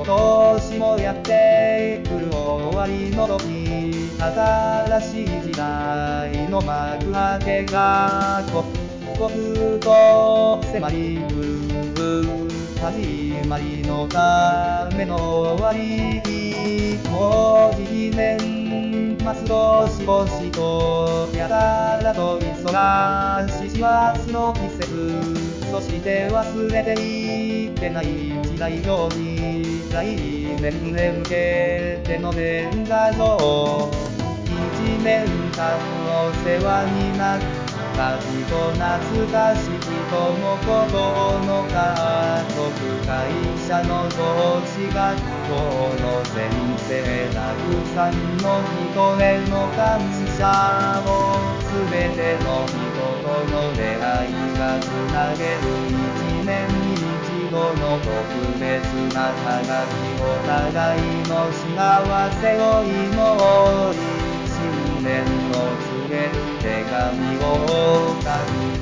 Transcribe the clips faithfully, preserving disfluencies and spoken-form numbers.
年もやってくる終わりの時、新しい時代の幕開けが刻々と迫り来る。始まりのための終わり、もう一年待つ年々とやたらと忙しい師走の季節。そして忘れていけない時代行事、来年へ向けての年賀状。一年間お世話になった人、懐かしい人のことの家族、会社の上司、学校の先生、たくさんの人への感謝を、すべての人との出会いがつなげる一年に一度の特別な輝き、お互いの幸せを祈り、新年を告げる手紙を書く。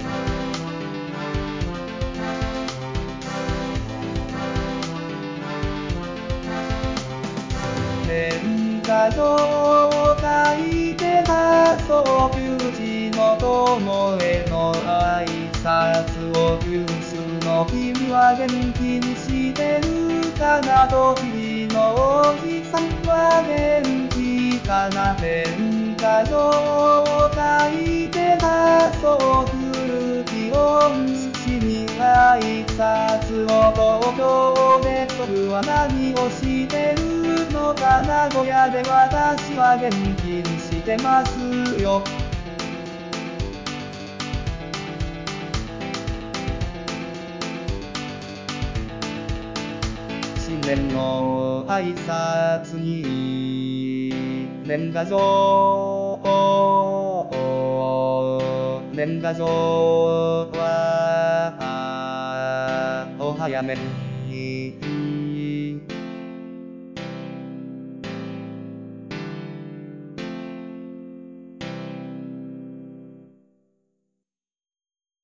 年賀状を書いて早急地の友への挨拶を、九州の君は元気にしてるかな、時のおじさんは元気かな。年賀状を書いて早古き恩師に挨拶を、東京で祖父は何をしてるのか、名古屋で私は元気にしてますよ。新年の挨拶に年賀状、年賀状はお早めに